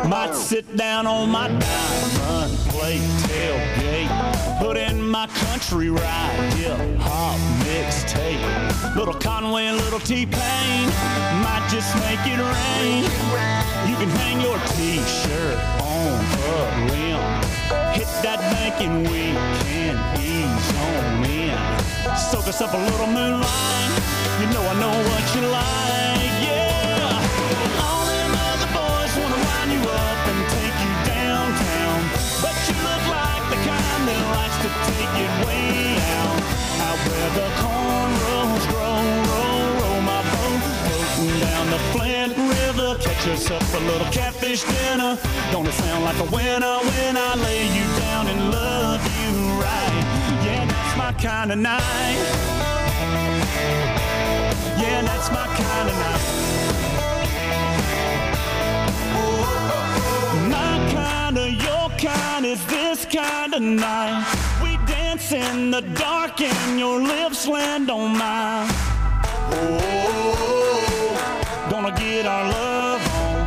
Might sit down on my diamond plate tailgate, put in my country ride, hip-hop mixtape. Little Conway and little T-Pain might just make it rain. You can hang your T-shirt on a limb, hit that bank and we can ease on in. Soak us up a little moonlight, you know I know what you like, yeah. All them other boys wanna wind you up and take you downtown, but you look like the kind that likes to take it way out where the cornrows grow. Roll my boat, floating down the Flint River, catch us up a little catfish dinner. Don't it sound like a winner when I lay you down and love you right? Yeah, that's my kind of night. Yeah, that's my kind of night. My kind of, your kind is this kind of night. We dance in the dark and your lips land on mine. Oh, gonna get our love on.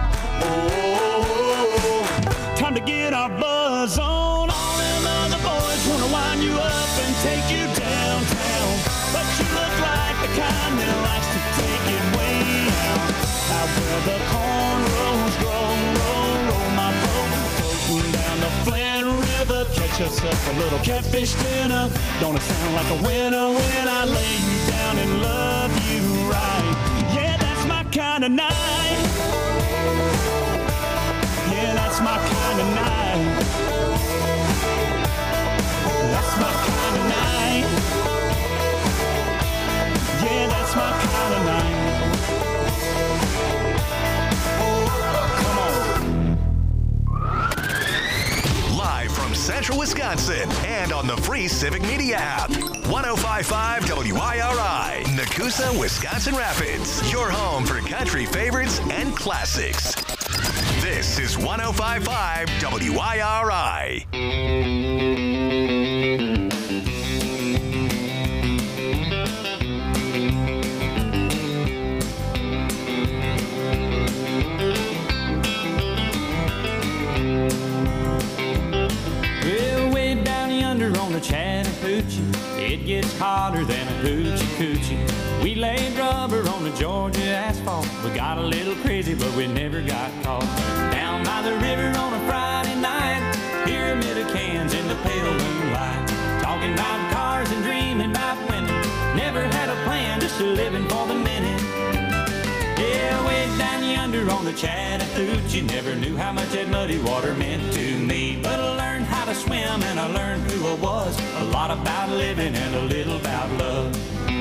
Oh, time to get our buzz on. All them other boys wanna wind you up and take you downtown, but you look like the kind that likes to take it way out where the cornrows grow. Roll my boat, floating down the Flint River, catch us up a little catfish dinner. Don't it sound like a winner when I lay you down and love you right? Yeah, that's my kind of night. Yeah, that's my kind of night. That's my kind of night. Yeah, that's my kind of night. Come on. Live from Central Wisconsin and on the free Civic Media app. 105.5 WIRI, Nakusa, Wisconsin Rapids. Your home for country favorites and classics. This is 105.5 WIRI. On the Chattahoochee, it gets hotter than a hoochie coochie. We laid rubber on the Georgia asphalt. We got a little crazy, but we never got caught. Down by the river on a Friday night, pyramid of cans in the pale moonlight. Talking about cars and dreaming about women. Never had a plan, just living for the minute. Yeah, way down yonder on the Chattahoochee, never knew how much that muddy water meant to me. But I learned how to swim and I learned who I was. A lot about living and a little about love.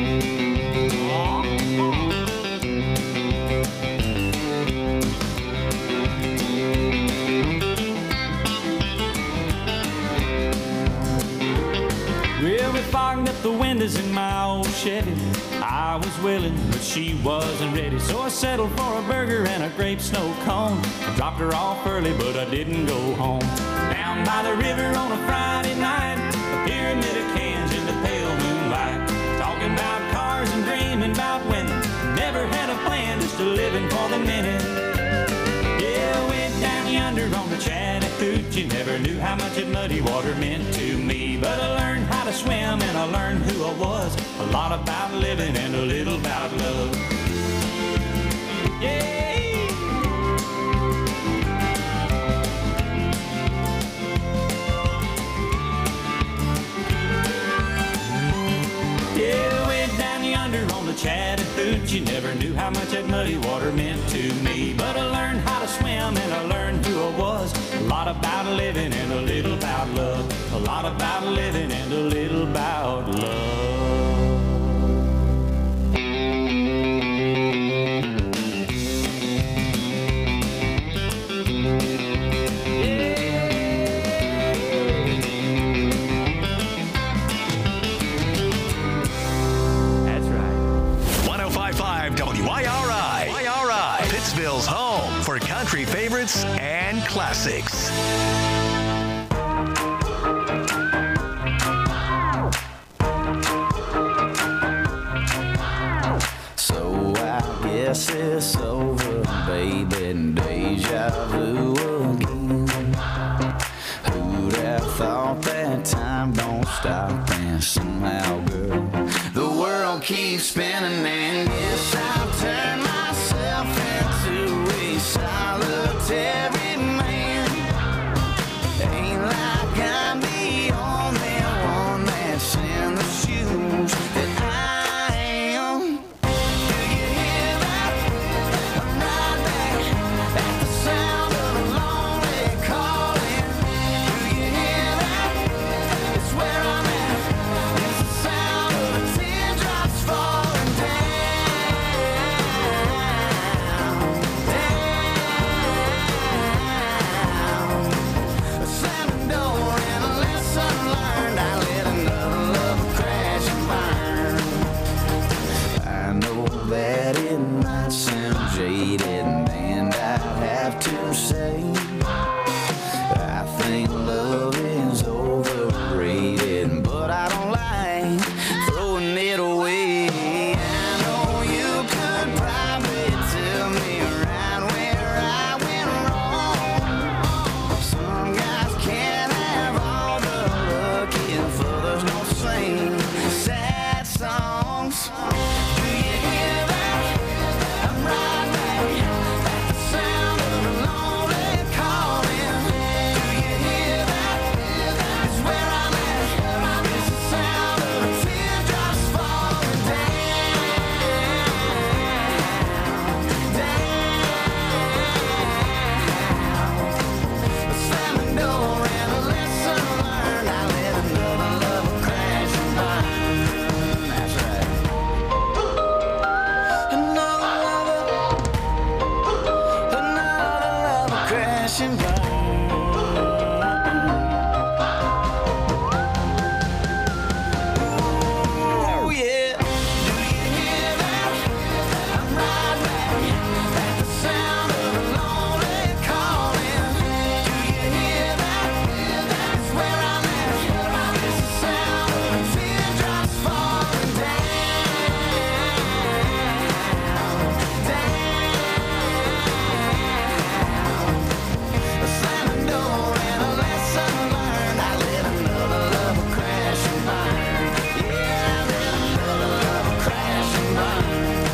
Well, we fogged up the windows in my old Chevy. I was willing, but she wasn't ready, so I settled for a burger and a grape snow cone. I dropped her off early, but I didn't go home. Down by the river on a Friday night, a pyramid of cans in the pale moonlight. Talking about cars and dreaming about women. Never had a plan, just a living for the minute. Yeah, way down yonder on the Chattahoochee, never knew how much that muddy water meant to me. But I learned how to swim and I learned who I was. A lot about living and a little about love. Yeah. Yeah, way down yonder on the Chattahoochee, never knew how much that muddy water meant to me. But I learned how to swim and I learned who I was. A lot about living and a little about love. A lot about living and a little about love. WIRI, Pittsville's home for country favorites and classics. So I guess it's over, baby, and deja vu keeps spinning, and yes, I've turned myself into a solitary man. Ain't like I'm the only one that's in the shoes that I am. Do you hear that? I'm right back at the sound of a lonely calling. Do you hear that? It's where I'm at. It's the sound of the teardrops falling down, down. A slamming door and a lesson learned. I let another love crash and burn. I know that it might sound jaded, and I have to say, I think love is overrated, but I don't like throwing it away. I know you could probably tell me right where I went wrong. Some guys can't have all the luck if others don't sing sad songs. Do you hear that? I'm right back at the sound of a lonely calling. Do you hear that? It's where I'm at. It's the sound of the teardrops falling down, down. A slamming door and a lesson learned. I let another love crash and burn. That's right. Another lover crash and burn. Oh yeah. Do you hear that? I'm right back at the sound of a lonely calling. Do you hear that? That's where I'm at. It's the sound of the teardrops falling down, down. A slamming door and a lesson learned. I let another love crash and burn. Yeah, I let another love crash and burn.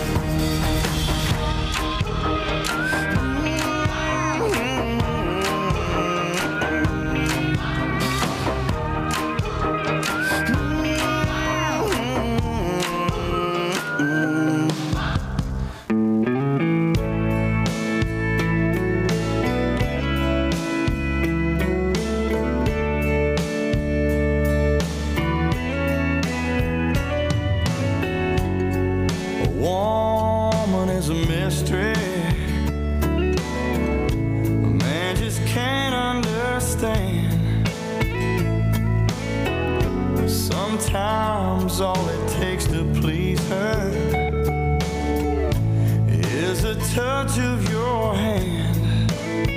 A woman is a mystery. A man just can't understand. Sometimes all it takes to please her is a touch of your hand.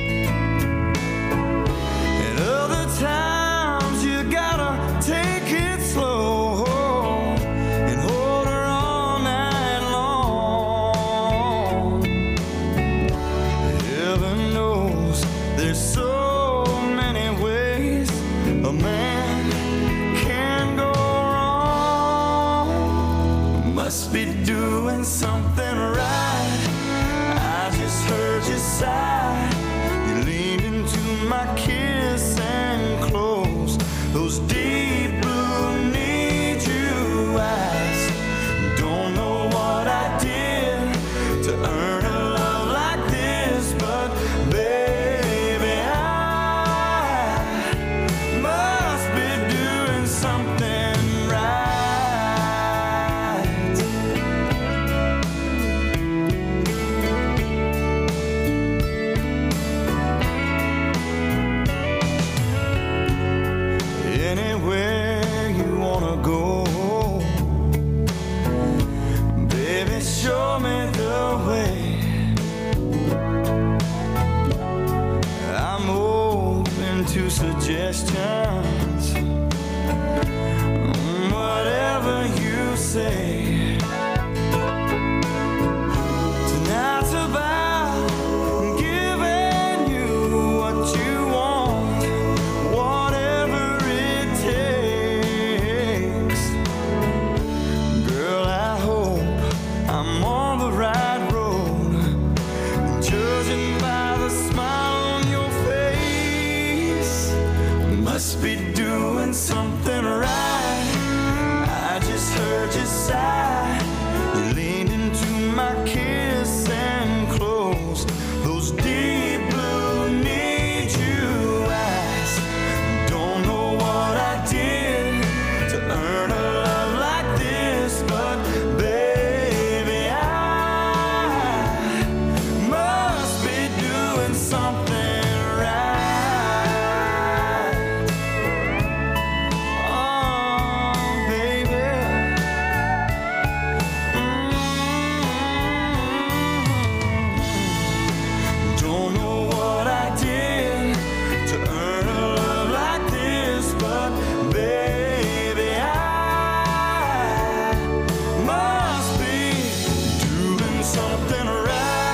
And other times you gotta take it slow and hold her all night long. Heaven knows there's so many ways a man can go wrong. Must be doing something right. I just heard you sigh. You leaned into my kiss and closed those deep blue need you eyes. Don't know what I did to earn a love like this, but baby, I must be doing something right. Anywhere you wanna go, baby, show me the way. I'm open to suggestions, whatever you say. Tonight's about giving you what you want, whatever it takes. Girl, I hope be doing something right. I just heard you sigh. Leaned into my kiss and closed those deep blue need you eyes. Don't know what I did to earn a love like this, but baby, I must be doing something right. Oh, baby. Don't know what I did to earn a love like this, but baby, I must be doing something right.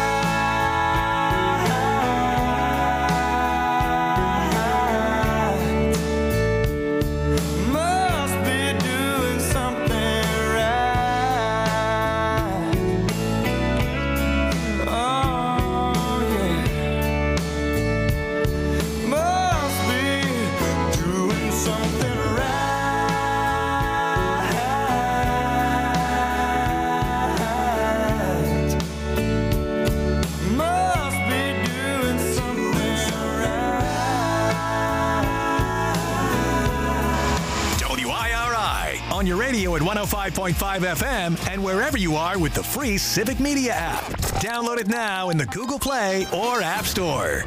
Must be doing something right. Oh, yeah. Must be doing something right. Must be doing something right. WIRI on your radio at 105.5 FM and wherever you are with the free Civic Media app. Download it now in the Google Play or App Store.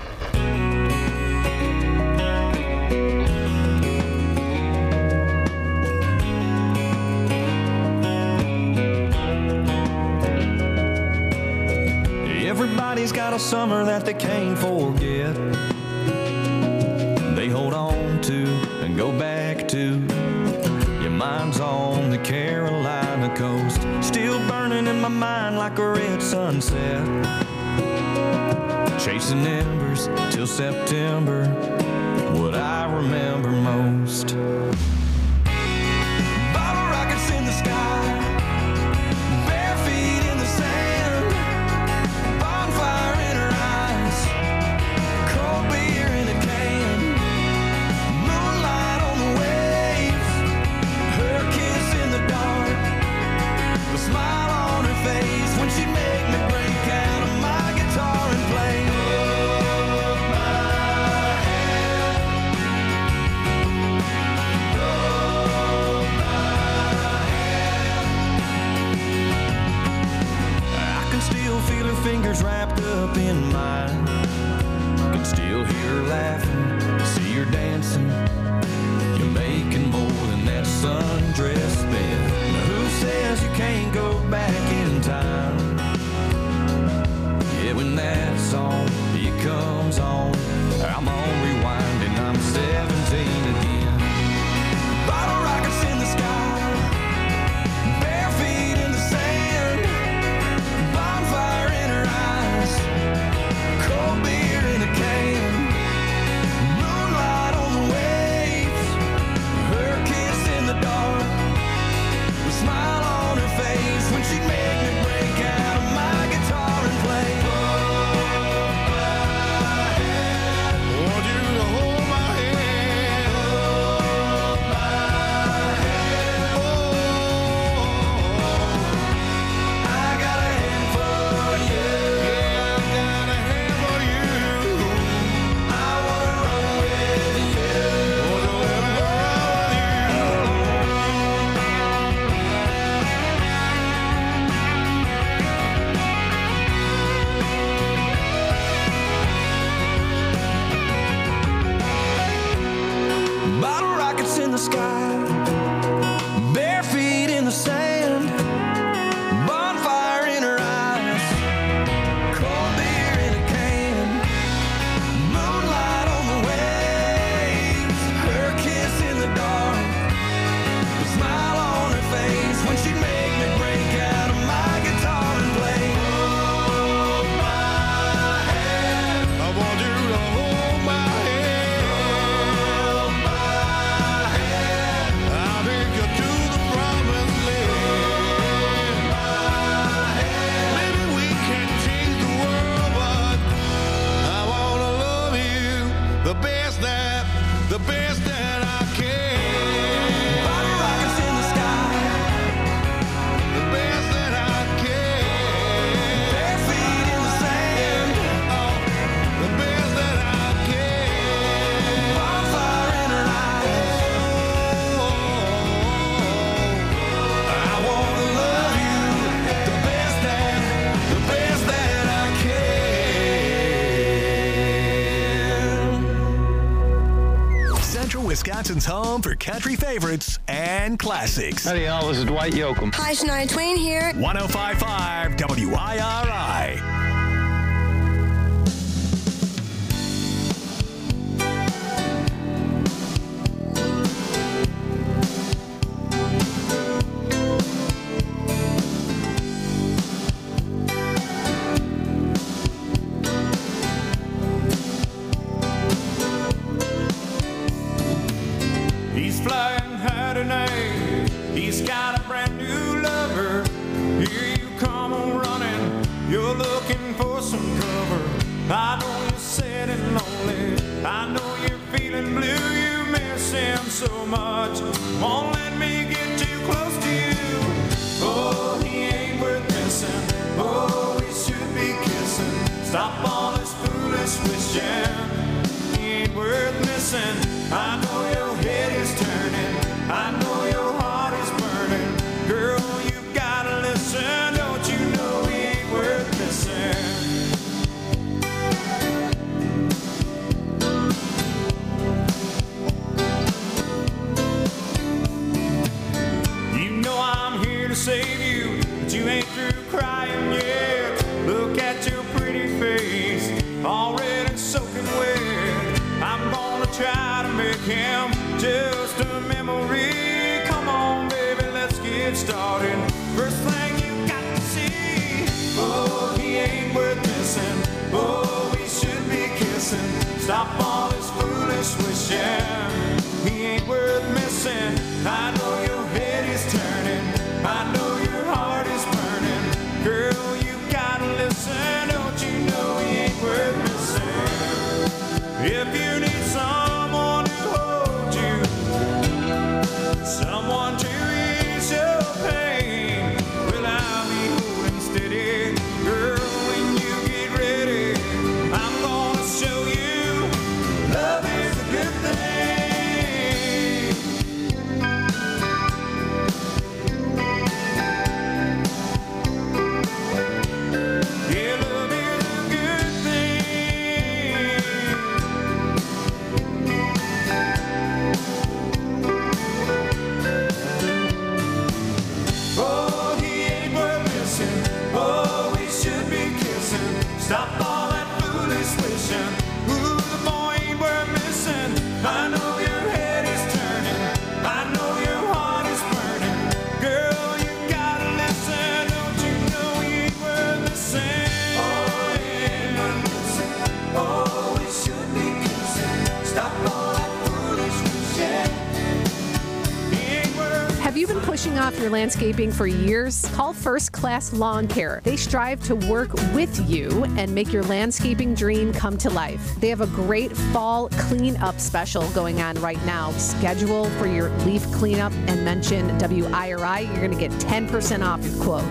Everybody's got a summer that they can't forget. They hold on to and go back to. Your mind's on the Carolina coast, still burning in my mind like a red sunset. Chasing embers till September, what I remember most. Bottle rockets in the sky, bare feet in the sand, bonfire in her eyes, cold beer in a can, moonlight on the waves, her kiss in the dark, the smile on her face when she make me break out of my guitar and play. Hold my hand, hold my hand. I can still feel her fingers wrapped up in mine. Can still hear her laughing, see her dancing. You're making more than that sundress bed. Now who says you can't go back in time? Yeah, when that song, it comes on, I'm on rewind and I'm 17 again. Bottle rockets in the sky, bare feet in the sand, bonfire in her eyes, cold beer in a can, moonlight on the waves, her kiss in the dark, the smile on her face when she make me break out of my guitar and play. Want you to hold my hand, hold my hand. Oh, I got a hand for you. Yeah, I got a hand for you. I wanna run with you. Wanna run with you. Bottle rockets in the sky, bare feet in the sand, bonfire in her eyes, cold beer in a can, moonlight on the waves, her kiss in the dark, the smile on her face when she'd make me break out of my guitar and play. Hold my hand, I want you to hold my hand, hold my hand. Wisconsin's home for country favorites and classics. Howdy, y'all. This is Dwight Yoakam. Hi, Shania Twain here. 105.5 WIRI. He's flying high tonight. He's got a brand new lover. Here you come on running. You're looking for some cover. I know you're sad and lonely. I know you're feeling blue. You miss him so much. Won't let me get too close to you. Oh, he ain't worth missing. Oh, we should be kissing. Stop all this foolish wishing. He ain't worth missing. I know your head is turning. I know your heart is burning. Girl, you gotta listen. Don't you know he ain't worth missing? You know I'm here to save you, but you ain't through crying yet. Look at your pretty face, already soaking wet. I'm gonna try to make him just a memory. Come on, baby, let's get started. First thing you got to see. Oh, he ain't worth missing. Oh, we should be kissing. Stop all this foolish wishing. He ain't worth missing. I know your head is turning. I know your heart is burning. Girl, you gotta listen. Don't you know he ain't worth missing? If you need someone to hold you, someone to ease your pain, well, I'll be holding steady. Girl, when you get ready, I'm gonna show you love is a good thing. Yeah, love is a good thing. Oh, he ain't worth missing. Oh, we should be kissing. Stop all that foolish wishing. Ooh, the boy ain't worth missing. I know your head is turning. I know your heart is burning. Girl, you gotta listen. Don't you know he ain't worth missing? Oh, he ain't worth missing. Oh, we should be kissing. Stop all that foolish wishing. He ain't worth. Have you been pushing off your landscaping for years? Call First Class Lawn Care. They strive to work with you and make your landscaping dream come to life. They have a great fall cleanup special going on right now. Schedule for your leaf cleanup and mention WIRI. You're going to get 10% off your quote.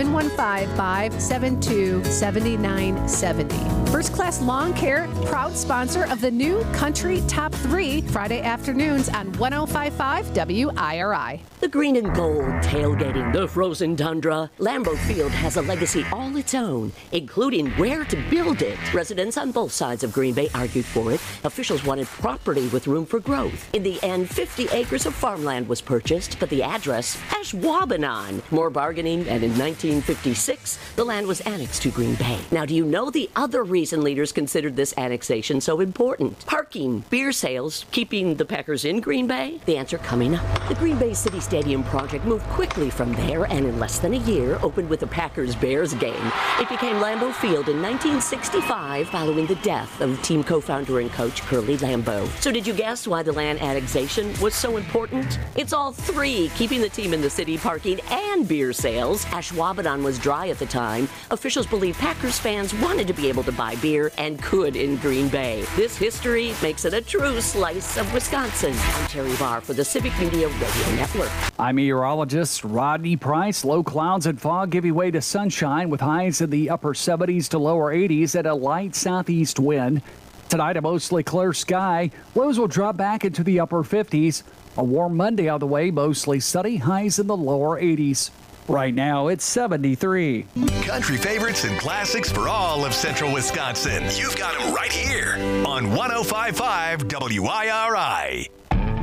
715-572-7970. First Class Lawn Care, proud sponsor of the new Country Top 3 Friday afternoons on 105.5 WIRI. The green and gold tailgating the frozen tundra. Lambeau Field has a legacy all its own, including where to build it. Residents on both sides of Green Bay argued for it. Officials wanted property with room for growth. In the end, 50 acres of farmland was purchased, but the address, Ashwaubenon. More bargaining, and in 1956, the land was annexed to Green Bay. Now, do you know the other reason leaders considered this annexation so important? Parking, beer sales, keeping the Packers in Green Bay? The answer coming up. The Green Bay City Stadium project moved quickly from there and in less than a year opened with the Packers-Bears game. It became Lambeau Field in 1965 following the death of team co-founder and coach Curly Lambeau. So did you guess why the land annexation was so important? It's all three, keeping the team in the city, parking, and beer sales. Ashwaubenon was dry at the time. Officials believe Packers fans wanted to be able to buy beer and could in Green Bay. This history makes it a true slice of Wisconsin. I'm Terry Barr for the Civic Media Radio Network. I'm meteorologist Rodney Price. Low clouds and fog giving way to sunshine with highs in the upper 70s to lower 80s and a light southeast wind. Tonight, a mostly clear sky. Lows will drop back into the upper 50s. A warm Monday on the way, mostly sunny, highs in the lower 80s. Right now, it's 73. Country favorites and classics for all of central Wisconsin. You've got them right here on 105.5 WIRI.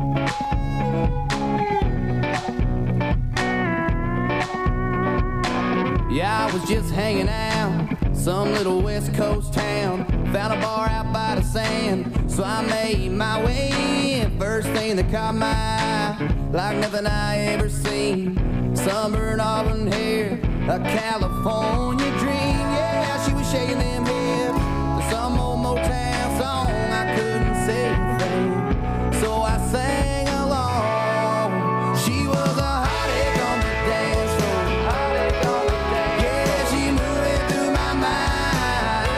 Yeah, I was just hanging out, some little West Coast town. Found a bar out by the sand, so I made my way in. First thing that caught my eye, like nothing I ever seen. Sunburned auburn hair, a California dream. Yeah, she was shaking them hips to some old Motown song. I couldn't say a thing, so I sang along. She was a hot egg on the dance floor. Hot egg on the dance. Yeah, she moving through my mind.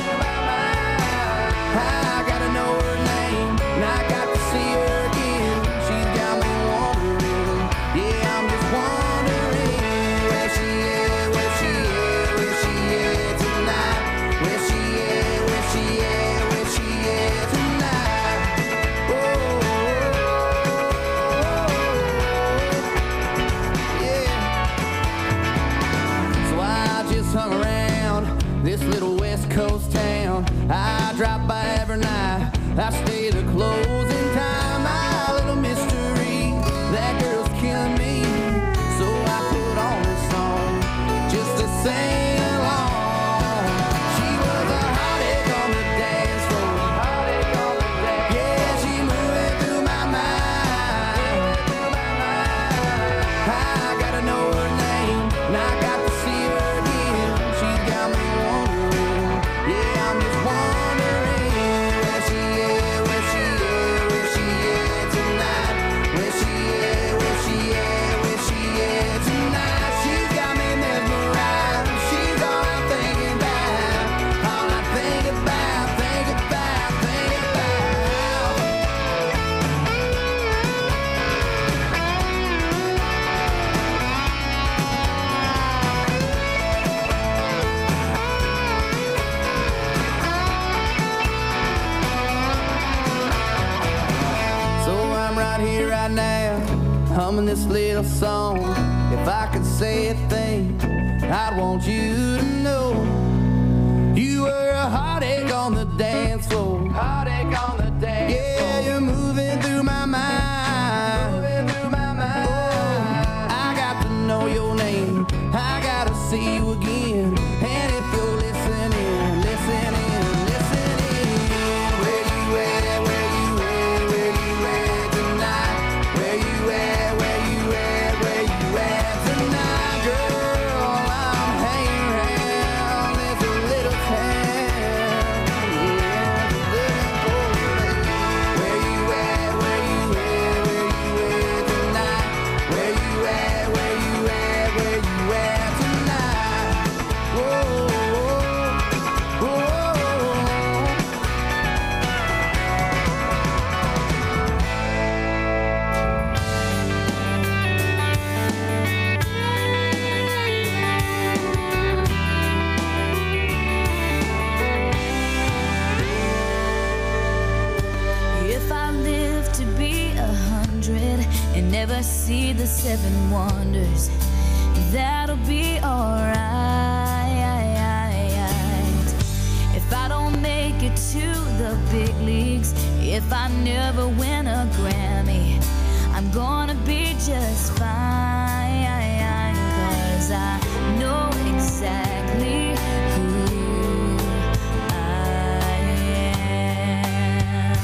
I gotta know her name, and I got to see her again. She's got me wondering. Yeah, I'm just wondering where she is, where she is, where she is tonight. Where she is, where she is, where she is tonight. Yeah. So I just hung around this little West Coast town. I drop by every night. I stay to closing time. My little mystery, that girl's killing me. So I put on this song just to sing along. She was a hot egg on the dance floor. Hot egg on the dance. Yeah, she moving through my mind. I gotta know her name, and I got to see her again. She's got me wondering. Yeah, I'm just wondering where she is, where she is, where she is tonight. Where she is, where she is, where she is tonight. She's got me mesmerized. She's all I'm thinking about. All I think about, think about, think about. So I'm right here, right now, humming this little song. If I could say a thing, I'd want you to know you were a hot egg on the dance floor. Hot egg on the dance floor. Yeah, you're moving through my mind. Moving through my mind. I got to know your name. I gotta see you again. And if you're listening, listening, listening, where you at, where you at, where you at tonight? Where you at, where you at, where you at tonight? Girl, I'm hanging around this little town. Yeah, looking for you. Where you at, where you at, where you at tonight? Where you at, where you at, where you at tonight? Whoa, whoa, whoa. If I live to be 100 and never see the 7 wonders, that'll be alright. If I don't make it to the big leagues, if I never win a Grammy, I'm gonna be just fine. 'Cause I know exactly who I am.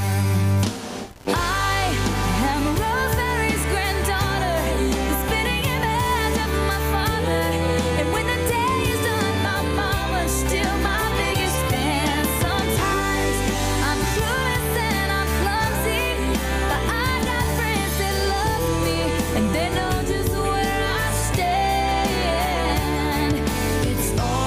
I am Rosemary's granddaughter, the spinning image of my father. And when the day is done, my mama's still my biggest fan. Sometimes I'm clueless and I'm clumsy, but I got friends that love me, and they know just where I stand. It's all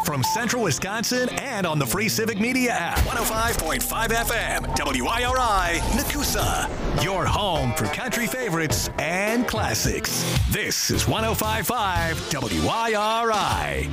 from Central Wisconsin and on the free Civic Media app. 105.5 FM, WIRI, Nakusa. Your home for country favorites and classics. This is 105.5 WIRI.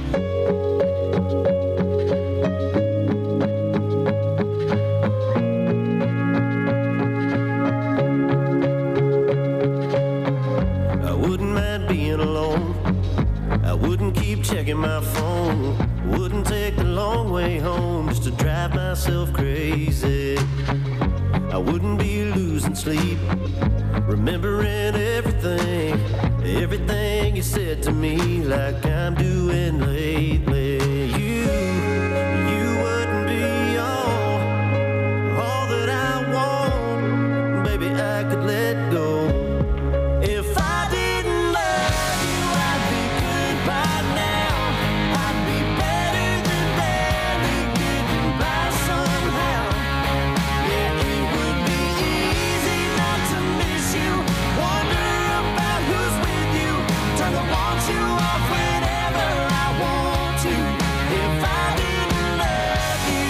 Checking my phone, wouldn't take the long way home just to drive myself crazy. I wouldn't be losing sleep, remembering everything you said to me, like I'm doing lately. You wouldn't be all that I want, baby. I could let go. If I didn't love you, I'd be good by now. I'd be better than barely getting by somehow. Yeah, it would be easy not to miss you. Wonder about who's with you. Turn the want you off whenever I want to. If I didn't love you,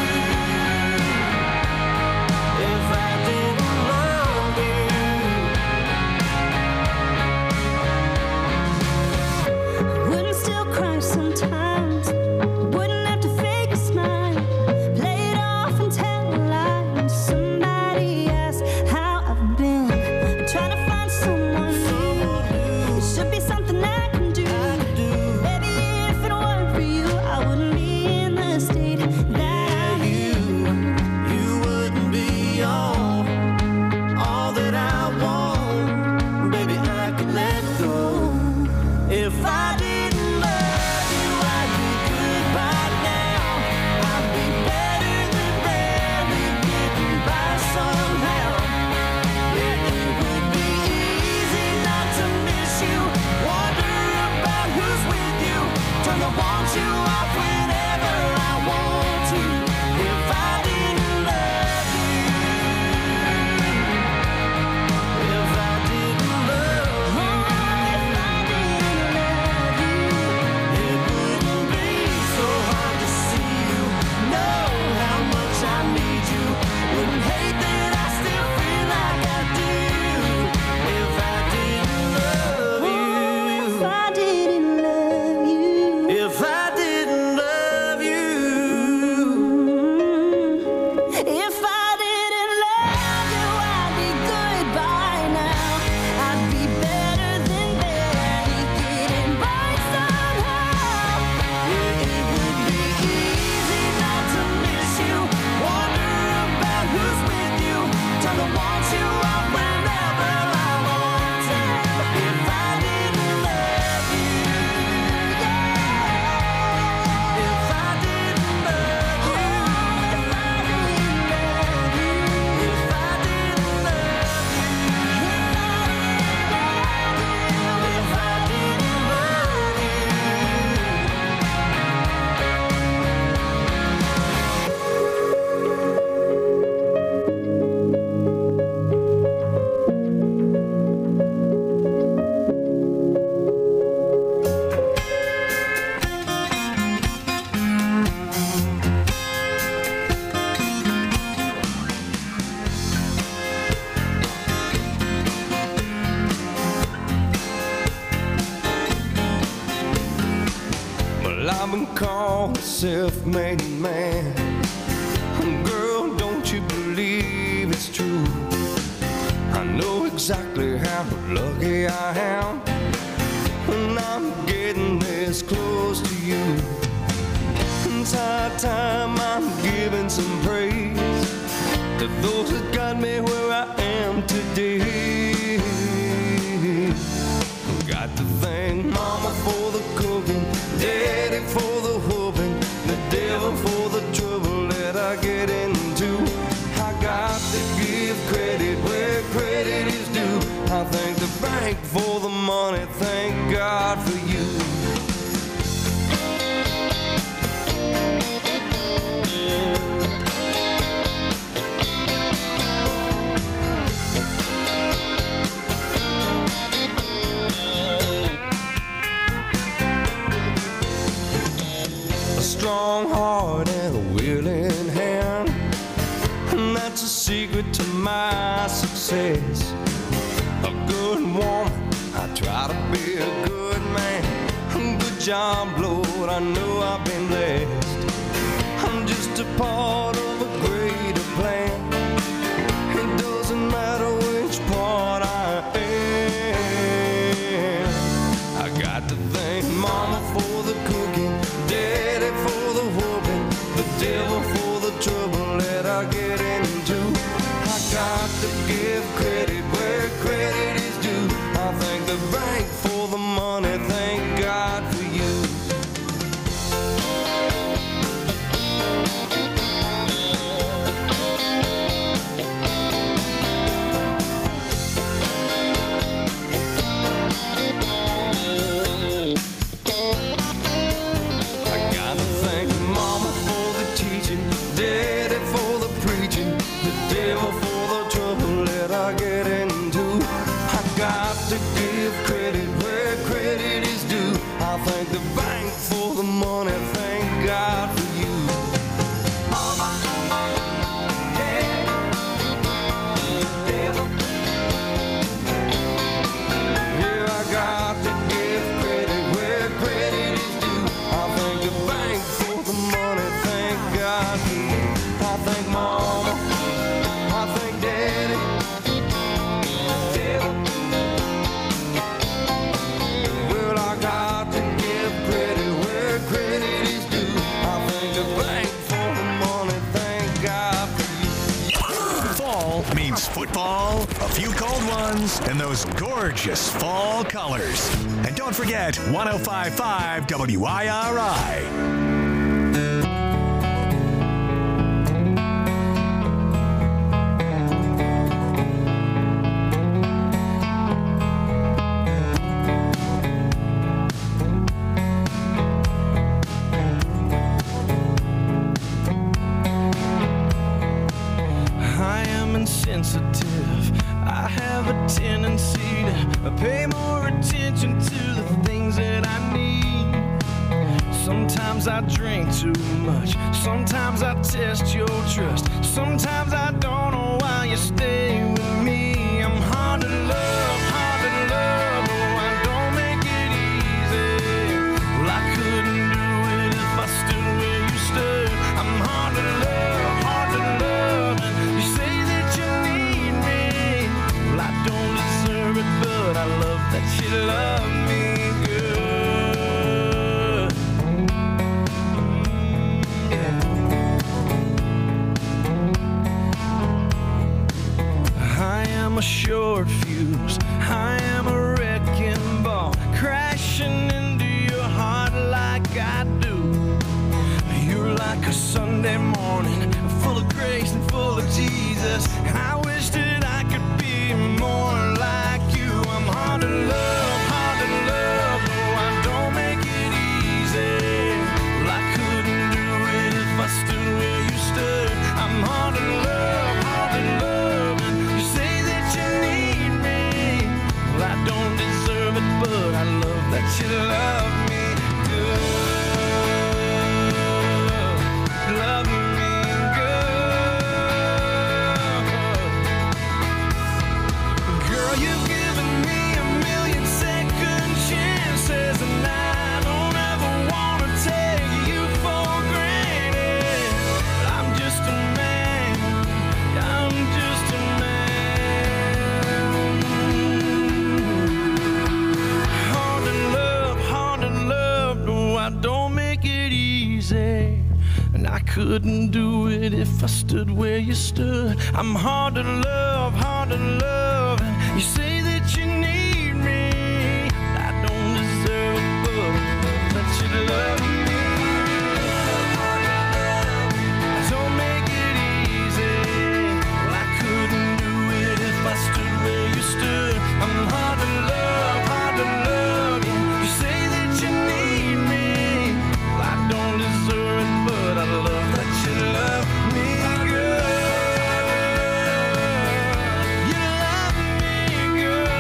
if I didn't love you. Wouldn't still cry sometimes. Wouldn't have to fake a smile. Play it off and tell lies. Somebody asks how I've been. Trying to find someone new. It should be something I can do. Baby, if it weren't for you, I wouldn't be in the state that I'm in. You wouldn't be all that I want, baby. I could let go. If I didn't love you, I'd be good by now. I'd be better than barely getting by somehow. Yeah, it would be easy not to miss you. Wonder about who's with you. Turn the want you off whenever I want to. If I didn't love you, if I didn't love you, it wouldn't be so hard to see you. Know how much I need you. Wouldn't hate that I still feel like I do. If I didn't love you, If I didn't love you, if I didn't love you. if I didn't love you, I'd be good by now. I'd be better than barely getting by somehow. It would be easy not to miss you. Wonder about who's with you. Turn the want you off whenever I want to. If I didn't love you, yeah. If I didn't love you, if I didn't love you, if I didn't love you, if I didn't love you. Well, I've been called a self-made man. Girl, don't you believe it's true? I know exactly how lucky I am when I'm getting this close to you. It's high time I'm giving some praise to those that got me where I am today. Got to thank Mama for the cooking, Daddy for the whooping, the devil for the trouble that I get into. I got to give credit where credit is due. I thank the bank for the money, thank God for you. a strong heart and a willing hand, and that's a secret to my success. A good woman, I try to be a good man. Good job, Lord, I know I've been blessed. I'm just a part of a greater plan. It doesn't matter which part I am. I got to thank Mama for the cooking, Daddy for the whooping, the devil for the trouble that I get into. I got to give credit where credit is due. I thank the bank for the money, thank God for you. To give credit where credit is due. I thank the bank for the money, thank God for you. Mama, Dad, devil. Yeah, I got to give credit where credit is due. I thank the bank for the money, thank God for you. I thank Mama, I thank Daddy, devil. Means football, a few cold ones, and those gorgeous fall colors. And don't forget 105.5 WIRI. Sensitive. I have a tendency to pay more attention to the things that I need. Sometimes I drink too much. Sometimes I test your trust. Sometimes I don't know why you stay with me. I'm hard to love, hard to love. Oh, I don't make it easy. Well, I couldn't do it if I stood where you stood. I'm hard to love, hard to love. And you say that you need me. Well, I don't deserve it, but I love that you love me good. I am a short fuse. I am a wrecking ball, crashing into your heart like I do. You're like a Sunday morning, full of grace and full of Jesus. I wish that I could be more like you. I'm hard to love, hard to love. No, I don't make it easy. Well, I couldn't do it if I stood where you stood. I'm hard to love, hard to love. And you say that you need me. Well, I don't deserve it, but I love that you love me good. Love me good. Girl, you've given me a million second chances, and I don't ever want to take you for granted. But I'm just a man. I'm just a man. Hard to love. No, I don't make it easy. And I couldn't do it if I stood where you stood. I'm hard to love, and you say that you need me. I don't deserve it, but I love that you love me. I don't make it easy. Well, I couldn't do it if I stood where you stood. I'm hard to love, yeah. You say that you need me. Well, I don't deserve it, but I love that you love me good. You love me good.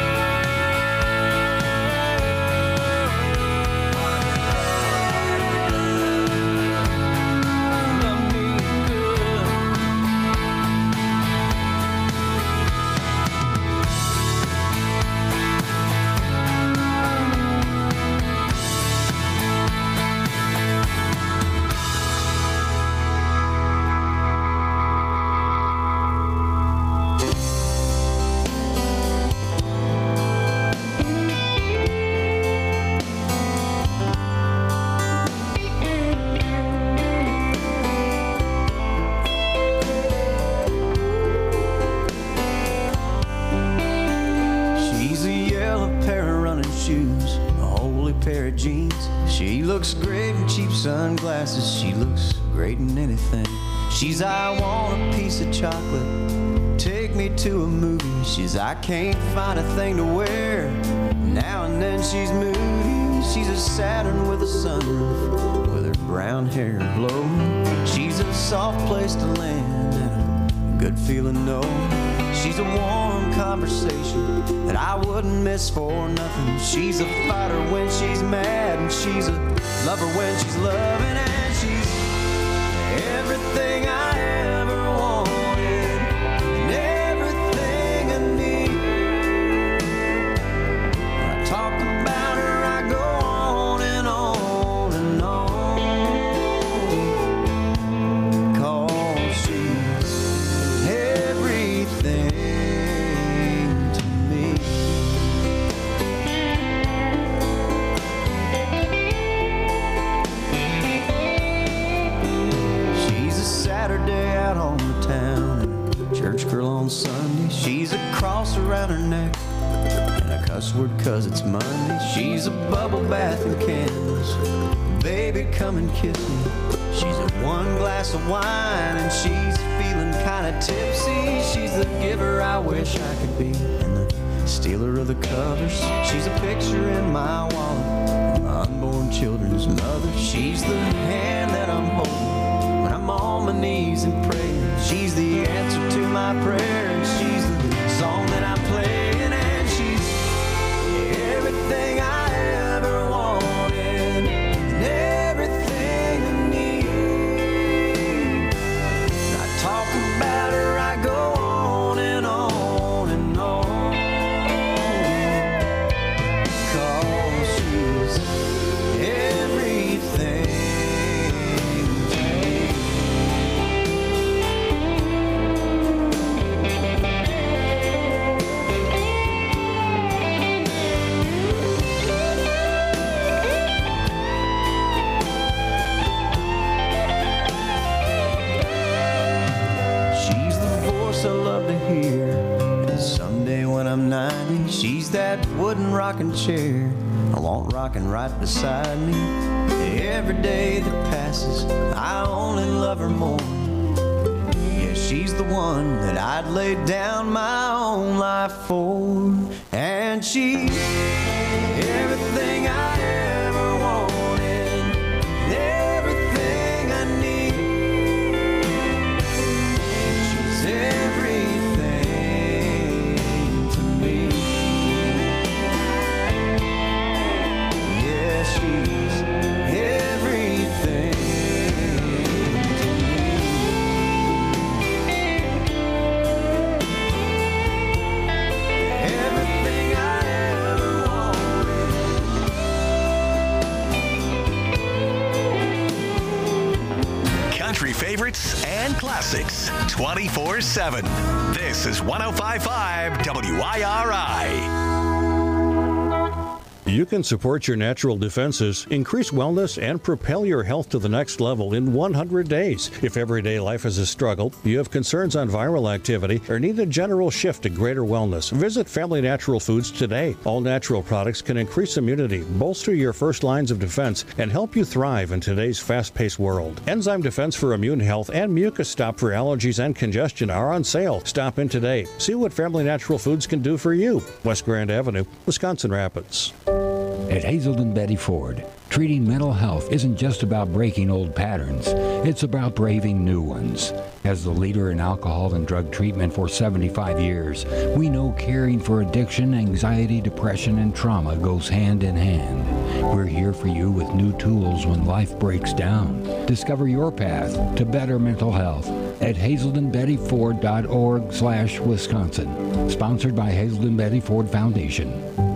waving cheap sunglasses. She looks great in anything. She's, I want a piece of chocolate, take me to a movie. She's, I can't find a thing to wear. Now and then she's moody. She's a Saturn with a sunroof, with her brown hair blowing. She's a soft place to land and a good feeling, no. She's a warm conversation that I wouldn't miss for nothing. She's a fighter when she's mad, and she's a lover when she's loving, and she's everything I ever wanted and everything I need. When I talk about her, I go on and on and on, 'cause she's everything to me. She's a Saturday out on the town and a church girl on Sunday. She's a cross around her neck and a cuss word 'cause it's Monday. She's a bubble bath and candles, baby come and kiss me. She's a one glass of wine and she's feeling kinda tipsy. She's the giver I wish I could be and the stealer of the covers. She's a picture in my wallet, my unborn children's mother. She's the hand that I'm holding when I'm on my knees and praying. She's the answer to my prayer, and she's the song that I'm playing, and she's everything I ever wanted and everything I need. When I talk about her, I go on and on and on, 'cause she's everything to me. She's the voice I love to hear, and someday when I'm 90, she's that wooden rocking chair I want rocking right beside me. Every day that passes, I only love her more. Yeah, she's the one that I'd lay down my own life for, and she's everything I ever wanted and everything I need. She's everything to me. Yeah, she's everything to me. Everything I ever wanted. Country favorites and classics 24/7. This is 105.5 WIRI. You can support your natural defenses, increase wellness, and propel your health to the next level in 100 days. If everyday life is a struggle, you have concerns on viral activity, or need a general shift to greater wellness, visit Family Natural Foods today. All natural products can increase immunity, bolster your first lines of defense, and help you thrive in today's fast-paced world. Enzyme Defense for immune health and Mucus Stop for allergies and congestion are on sale. Stop in today. See what Family Natural Foods can do for you. West Grand Avenue, Wisconsin Rapids. At Hazelden Betty Ford, treating mental health isn't just about breaking old patterns, it's about braving new ones. As the leader in alcohol and drug treatment for 75 years, we know caring for addiction, anxiety, depression, and trauma goes hand in hand. We're here for you with new tools when life breaks down. Discover your path to better mental health at hazeldenbettyford.org/Wisconsin. Sponsored by Hazelden Betty Ford Foundation.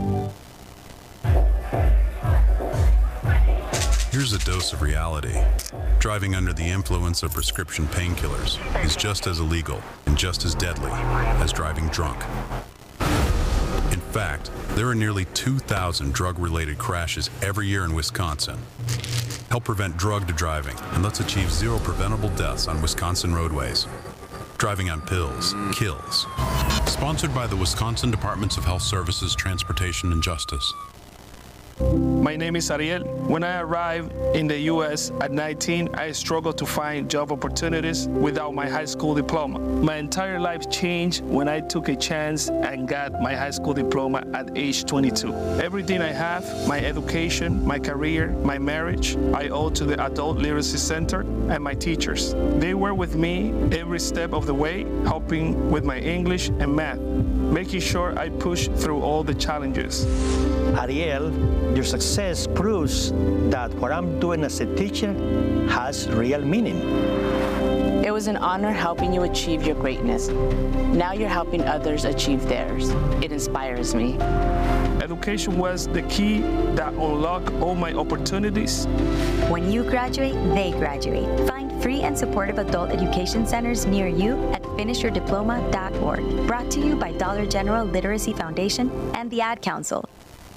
Here's a dose of reality. Driving under the influence of prescription painkillers is just as illegal and just as deadly as driving drunk. In fact, there are nearly 2,000 drug-related crashes every year in Wisconsin. Help prevent drug to driving, and let's achieve zero preventable deaths on Wisconsin roadways. Driving on pills kills. Sponsored by the Wisconsin Departments of Health Services, Transportation, and Justice. My name is Ariel. When I arrived in the U.S. at 19, I struggled to find job opportunities without my high school diploma. My entire life changed when I took a chance and got my high school diploma at age 22. Everything I have, my education, my career, my marriage, I owe to the Adult Literacy Center and my teachers. They were with me every step of the way, helping with my English and math, making sure I push through all the challenges. Ariel, your success proves that what I'm doing as a teacher has real meaning. It was an honor helping you achieve your greatness. Now you're helping others achieve theirs. It inspires me. Education was the key that unlocked all my opportunities. When you graduate, they graduate. Find free and supportive adult education centers near you at finishyourdiploma.org. Brought to you by Dollar General Literacy Foundation and the Ad Council.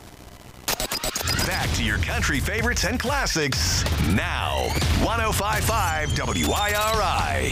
Back to your country favorites and classics now. 105.5 WIRI.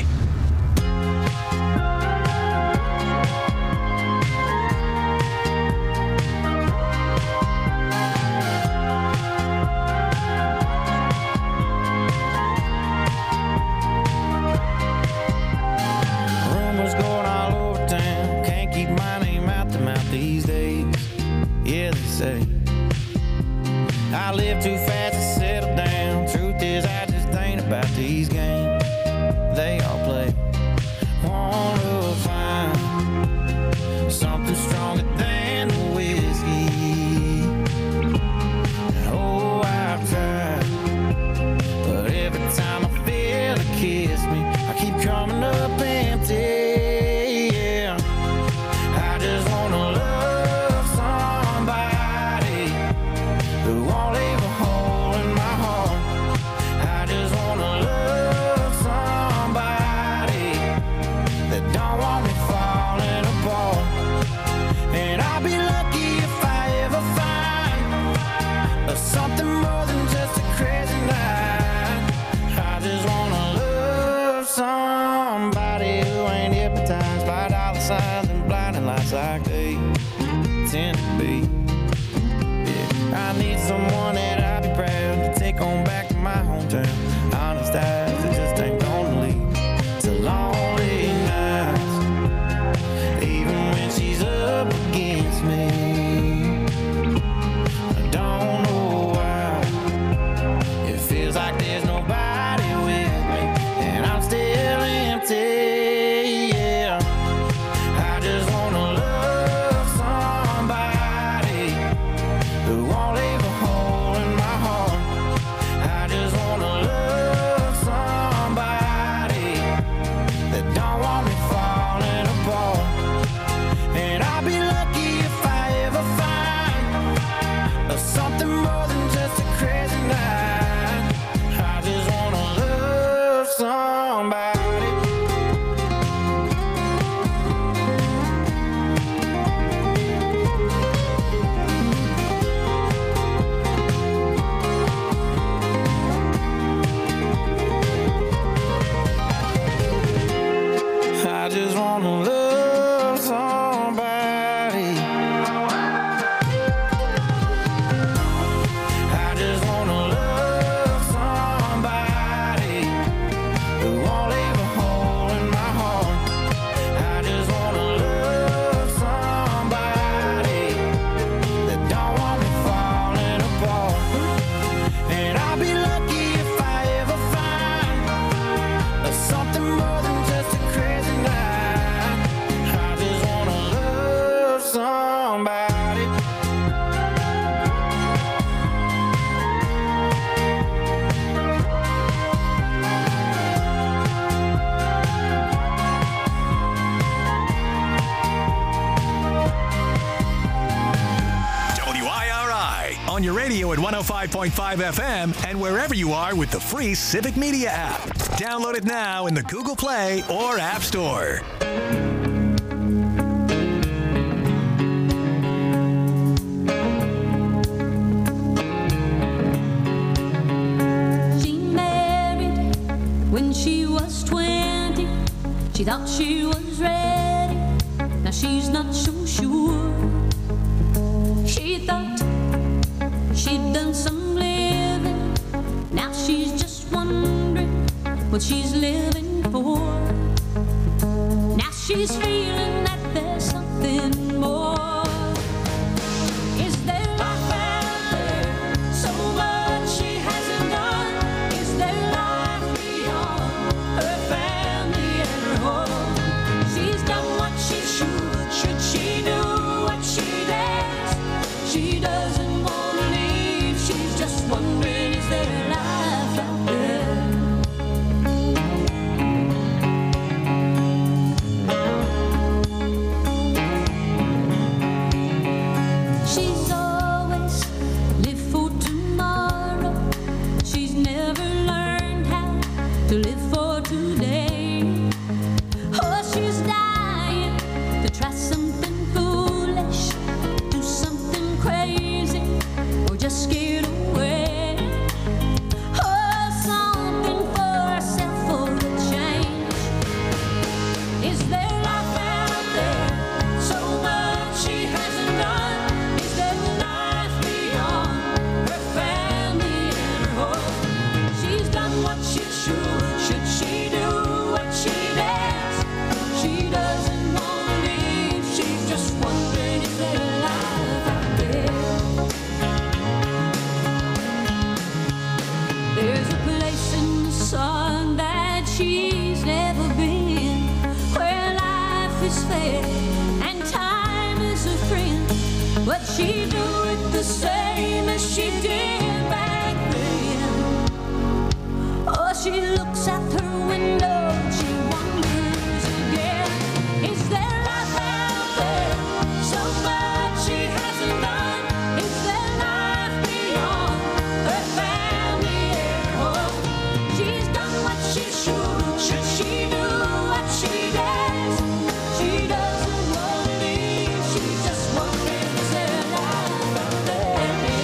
Rumors going all over town. Can't keep my name out the mouth these days. Yeah, they say I live too fast to settle down. Truth is, I just ain't about these games they all play. Wanna find something stronger than the whiskey. Oh, I've tried, but every time I feel it kiss me, I keep coming up empty. Yeah, I just wanna love somebody who won't leave a hole in my heart. I just wanna love somebody that don't want me falling apart. And I'll be lucky if I ever find something more than just a crazy night. I just wanna love somebody who ain't hypnotized by dollar signs and blinding lights like they tend to be. I need someone that I'd be proud to take on back to my hometown. Honest eyes that just ain't gonna lead to lonely nights. Even when she's up against me, I don't know why. It feels like there's nobody with me, and I'm still empty. Yeah, I just wanna love somebody who won't leave a hole in my heart. I just wanna love somebody that don't want me falling apart. And I'll be lucky if I ever find something more than just a crazy night. I just wanna love somebody. I just wanna love somebody. I just wanna love somebody who won't leave a hole in my heart. I just wanna love somebody that don't want me falling apart. And I'll be lucky if I ever find something more than just a crazy night. I just wanna love somebody. WIRI on your radio at 105.5 FM and wherever you are with the free Civic Media app. Download it now in the Google Play or App Store. She married when she was 20. She thought she was ready. Now she's not so sure. She thought She'd done some living, now she's just wondering what she's living for. Now she's feeling that there's something more. Is there life out there? So much she hasn't done. Is there life beyond her family and her home? She's done what she should she do what she does? She doesn't want to leave, she's just wondering, is there life out there? She's always lived for tomorrow. She's never learned how to live for today. Oh, she's dying to try something foolish, do something crazy, or just scared away. Oh, something for herself for a change. Is there life out there? So much she hasn't done. Is there life beyond her family and her home? She's done what she should she do what she does? She doesn't want to leave, she's just wondering, is there life out there? There's a place in the sun that she's never been, where life is fair and time is a friend. But she do it the same as she did back then. Oh, she looks out her window, she wonders again, is there life out there? So much she hasn't done. Is there life beyond her family and her home? She's done what she should she do what she does? She doesn't want to leave, she's just wondering, is there life out there?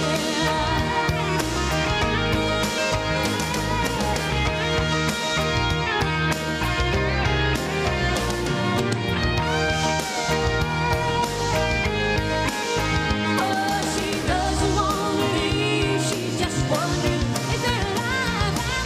Oh, she doesn't want to leave, she's just wondering, is there life out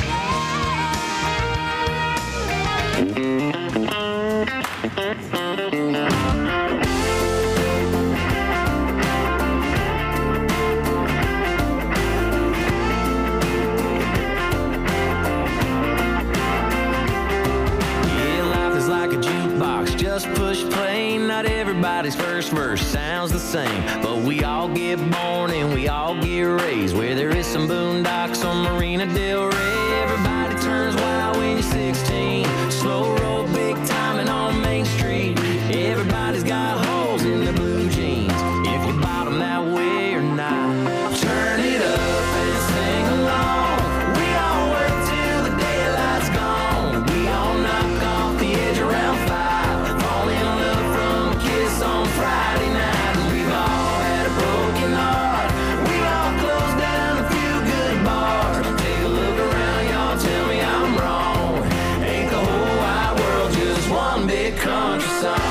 Yeah, life is like a jukebox, just push play. Not everybody's first verse sounds the same, but we all get born and we all get raised where there is some boondocks on Marina Del Rey. Everybody turns wild when you're 16, slow roll, big timing on Main Street. Everybody's got holes in their blue jeans, if you bottom that way or not. Turn it up and sing along. We all work till the daylight's gone. We all knock off the edge around 5, fall in love from a kiss on Friday night. And we've all had a broken heart. We all closed down a few good bars. Take a look around, y'all, tell me I'm wrong. Ain't the whole wide world just one big country song?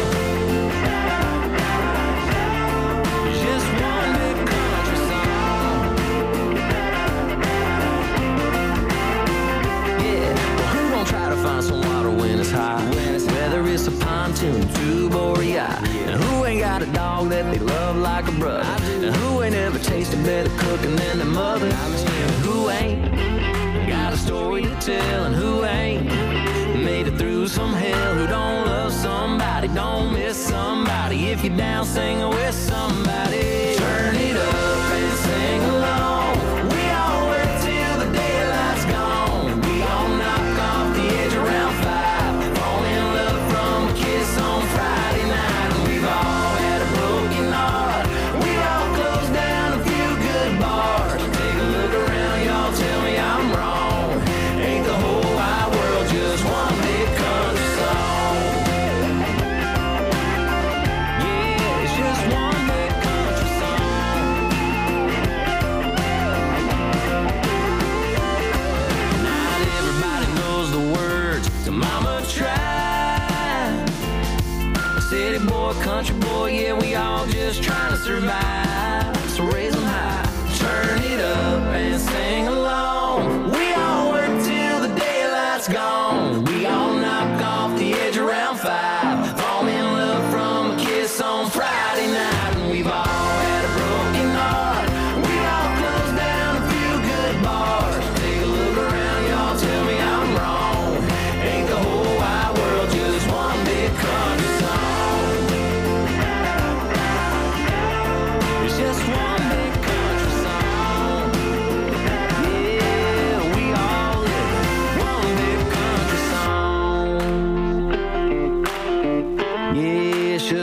Just one big country song. Yeah, well, who gon' try to find some water when it's hot? Whether it's a pontoon, tube, or a yacht. And who ain't got a dog that they love like a brother? And who ain't ever tasted better cooking than their mother? And who ain't got a story to tell? And who ain't made it through some hell? Who don't love somebody, don't miss somebody? If you're down, sing with somebody. Turn it up and sing along. We all work till the daylight's gone. We all knock off the edge around 5, fall in love from a kiss on Friday night. And we've all had a broken heart. We all closed down a few good bars. Take a look around, y'all, tell me I'm wrong. Ain't the whole wide world just one big country song? Yeah, it's just one big country song. Not everybody knows the words to Mama Tried. City boy, country boy, yeah, we all just trying to survive. So raise 'em high.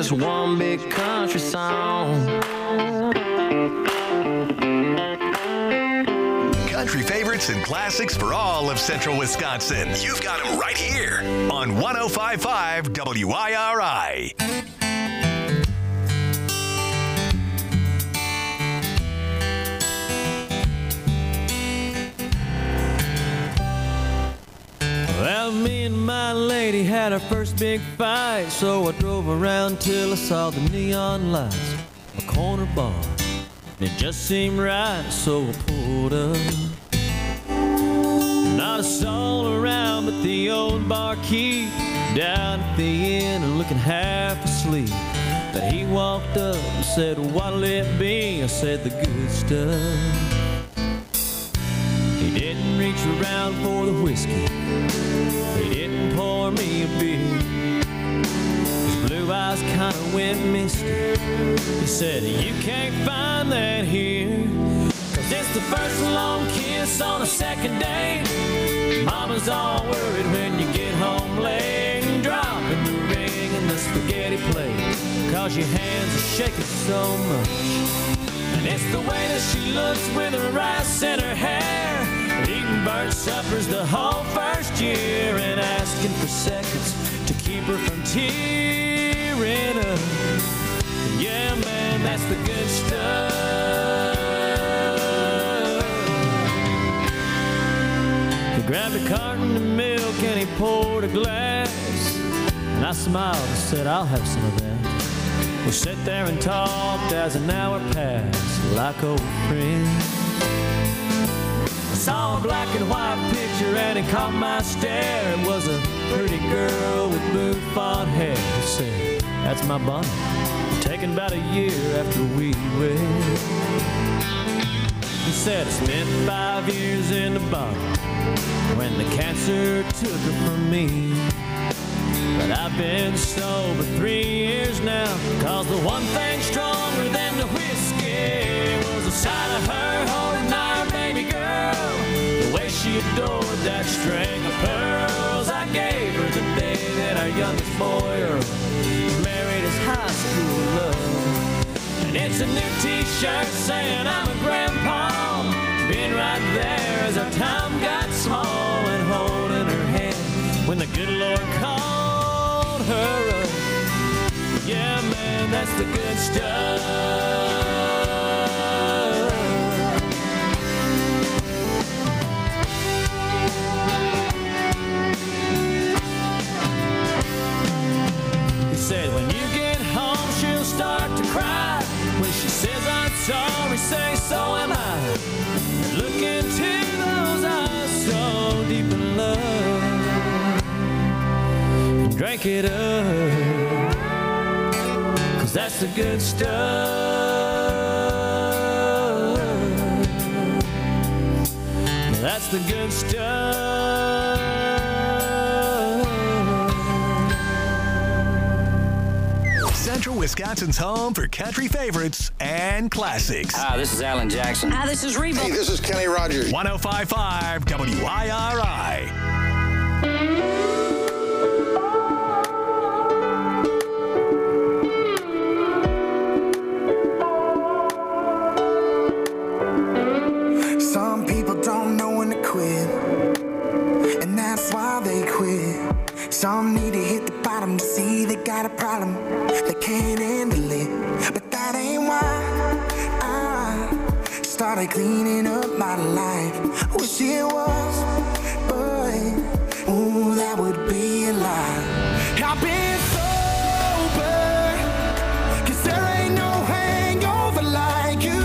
just one big country song. Country favorites and classics for all of Central Wisconsin. You've got them right here on 105.5 WIRI. Well, me and my lady had our first big fight, so I drove around till I saw the neon lights, a corner bar. It just seemed right, so I pulled up. Not a soul around but the old barkeep down at the inn and looking half asleep. But he walked up and said, "What'll it be?" I said, "The good stuff." He didn't reach around for the whiskey. He didn't pour me a beer. His blue eyes kind of went misty. He said, "You can't find that here. 'Cause it's the first long kiss on a second date. Mama's all worried when you get home late and dropping the ring in the spaghetti plate. 'Cause your hands are shaking so much. And it's the way that she looks with her rice in her hair, eating burnt suppers the whole first year and asking for seconds to keep her from tearing up. Yeah, man, that's the good stuff." He grabbed a carton of milk and he poured a glass, and I smiled and said, "I'll have some of that." We sat there and talked as an hour passed like old friends. I saw a black and white picture and it caught my stare. It was a pretty girl with bouffant hair. He said, "That's my Bonnie, taken about a year after we wed." He said, "I spent 5 years in the bottle when the cancer took her from me. But I've been sober 3 years now, 'cause the one thing stronger than the whiskey was the sight of her holding our baby girl. The way she adored that string of pearls I gave her the day that our youngest boy Earl married his high school love. And it's a new t-shirt saying I'm a grandpa, being right there as our time got small and holding her hand when the good Lord called her up. Yeah, man, that's the good stuff." He said, "When you get home, she'll start to cry. When she says I'm sorry, say so am I. And look into those eyes so deep in love. Drink it up, 'cause that's the good stuff. That's the good stuff. Central Wisconsin's home for country favorites and classics. Hi, this is Alan Jackson. Hi, this is Reba. Hey, this is Kenny Rogers. 105.5 WIRI. Some people don't know when to quit, and that's why they quit. Some need to hit the bottom to see they got a problem, they can't handle it. But that ain't why I started cleaning up my life. Wish it was, but ooh, that would be a lie. I've been sober, 'cause there ain't no hangover like you.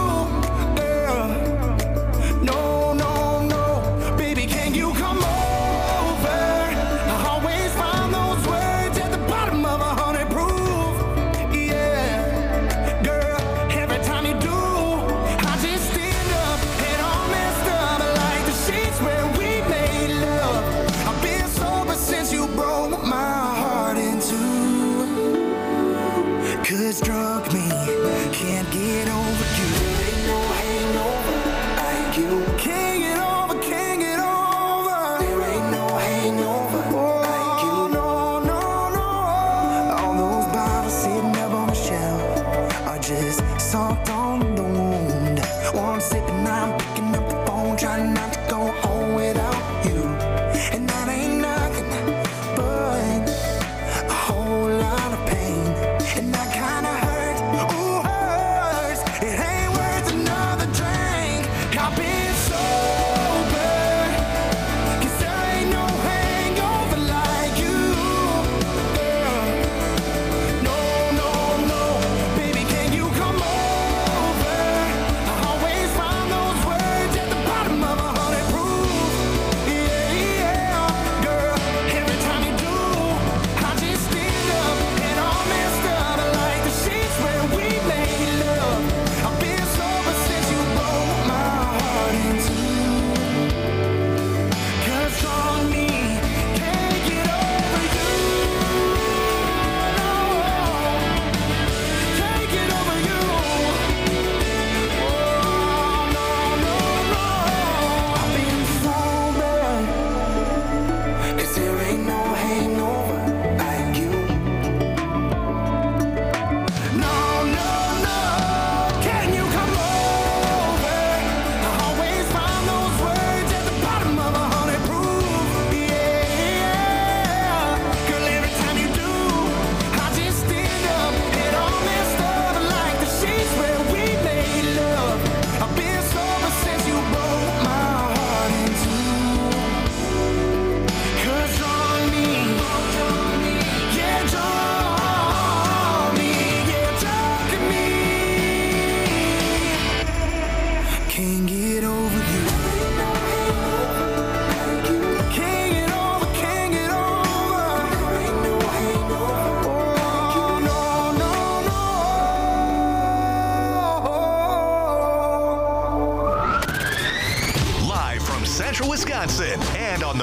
Drunk me can't get over you. There ain't no hangover like you. Can't get over, can't get over. There ain't no hangover like you. No, no, no. All those bottles sit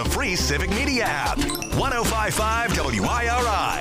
free Civic Media app. 105.5 WIRI.